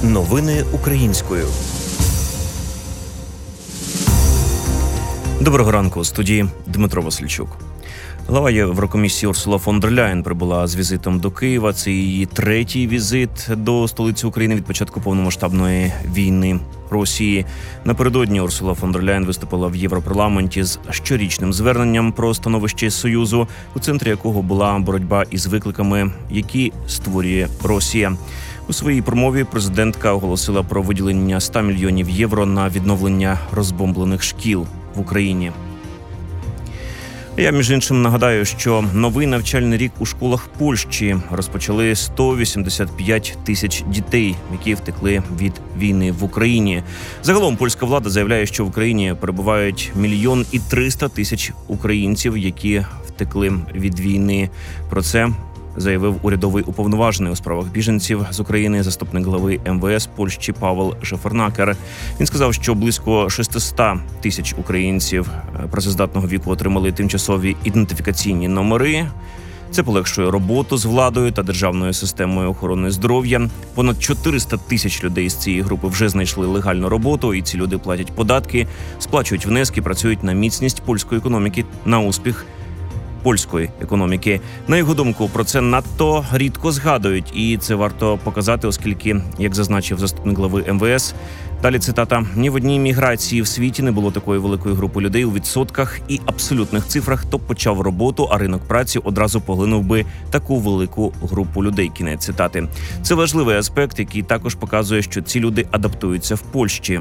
Новини українською. Доброго ранку, у студії Дмитро Васильчук. Глава Єврокомісії Урсула фон дер Ляєн прибула з візитом до Києва. Це її третій візит до столиці України від початку повномасштабної війни Росії. Напередодні Урсула фон дер Ляєн виступила в Європарламенті з щорічним зверненням про становище Союзу, у центрі якого була боротьба із викликами, які створює Росія. У своїй промові президентка оголосила про виділення 100 мільйонів євро на відновлення розбомблених шкіл в Україні. Я, між іншим, нагадаю, що новий навчальний рік у школах Польщі розпочали 185 тисяч дітей, які втекли від війни в Україні. Загалом польська влада заявляє, що в Україні перебувають 1 300 000 українців, які втекли від війни. Про це заявив урядовий уповноважений у справах біженців з України, заступник глави МВС Польщі Павел Шефернакер. Він сказав, що близько 600 тисяч українців працездатного віку отримали тимчасові ідентифікаційні номери. Це полегшує роботу з владою та державною системою охорони здоров'я. Понад 400 тисяч людей з цієї групи вже знайшли легальну роботу, і ці люди платять податки, сплачують внески, працюють на міцність польської економіки, на успіх польської економіки. На його думку, про це надто рідко згадують, і це варто показати, оскільки, як зазначив заступник глави МВС, далі цитата, «Ні в одній міграції в світі не було такої великої групи людей у відсотках і абсолютних цифрах, хто почав роботу, а ринок праці одразу поглинув би таку велику групу людей». Кінець цитати. Це важливий аспект, який також показує, що ці люди адаптуються в Польщі.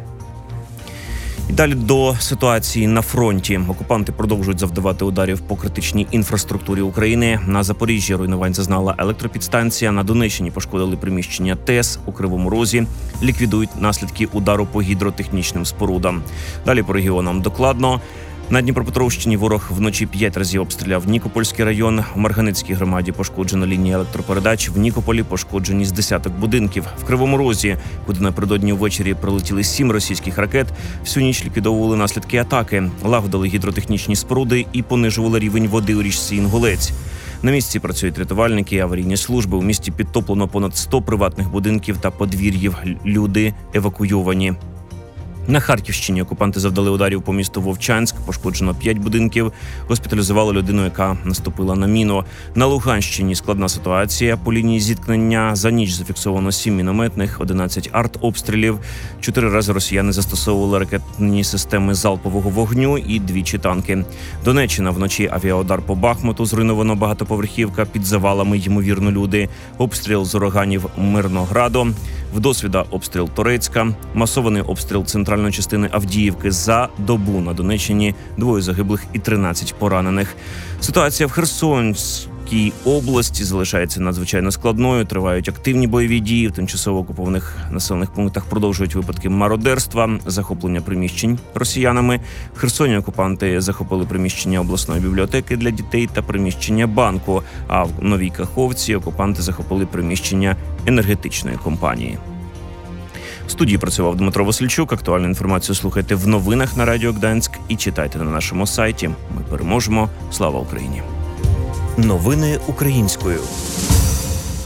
І далі до ситуації на фронті. Окупанти продовжують завдавати ударів по критичній інфраструктурі України. На Запоріжжі руйнувань зазнала електропідстанція, на Донеччині пошкодили приміщення ТЕС, у Кривому Розі ліквідують наслідки удару по гідротехнічним спорудам. Далі по регіонам докладно. На Дніпропетровщині ворог вночі 5 разів обстріляв Нікопольський район. В Марганецькій громаді пошкоджена лінія електропередач. В Нікополі пошкоджені з десяток будинків. В Кривому Розі, куди напередодні ввечері прилетіли 7 російських ракет, всю ніч ліквідовували наслідки атаки, лагодили гідротехнічні споруди і понижували рівень води у річці Інгулець. На місці працюють рятувальники, аварійні служби. У місті підтоплено понад 100 приватних будинків та подвір'їв. Люди евакуйовані. На Харківщині окупанти завдали ударів по місту Вовчанськ, пошкоджено 5 будинків, госпіталізували людину, яка наступила на міну. На Луганщині складна ситуація по лінії зіткнення. За ніч зафіксовано 7 мінометних, 11 артобстрілів. 4 рази росіяни застосовували ракетні системи залпового вогню і 2 танки. Донеччина, вночі авіаудар по Бахмуту, зруйновано багатоповерхівка, під завалами, ймовірно, люди. Обстріл з ураганів Мирнограду. Вдосвіта обстріл Торецька, масований обстріл центральної частини Авдіївки за добу на Донеччині, 2 загиблих і 13 поранених. Ситуація в Херсонській області залишається надзвичайно складною, тривають активні бойові дії, в тимчасово окупованих населених пунктах продовжують випадки мародерства, захоплення приміщень росіянами. В Херсоні окупанти захопили приміщення обласної бібліотеки для дітей та приміщення банку, а в Новій Каховці окупанти захопили приміщення енергетичної компанії. В студії працював Дмитро Васильчук. Актуальну інформацію слухайте в новинах на Радіо Гданськ і читайте на нашому сайті. Ми переможемо. Слава Україні! Новини українською.